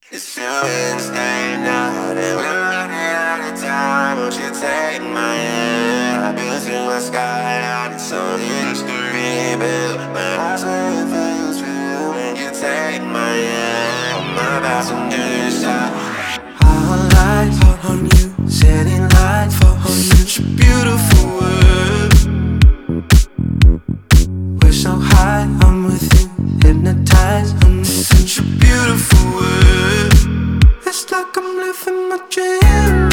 It's Wednesday night and we're running out of time. Won't you take my hand? I've been to the sky and it's only history built. My eyes where it feels real when you take my hand. On my passenger side, all eyes on you, setting lights for such a beautiful world. We're so high, I'm with you, hypnotized on such a beautiful world. It's like I'm living my dream.